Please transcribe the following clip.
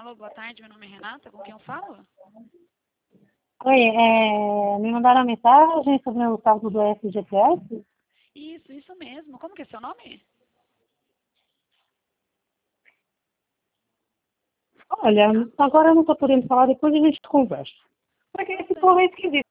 Alô, boa tarde, meu nome é Renata, com quem eu falo? Oi, me mandaram uma mensagem sobre o cálculo do FGTS? Isso mesmo. Como que é seu nome? Olha, agora eu não estou podendo falar, depois a gente conversa. Porque Tudo esse bem. povo é esquisito.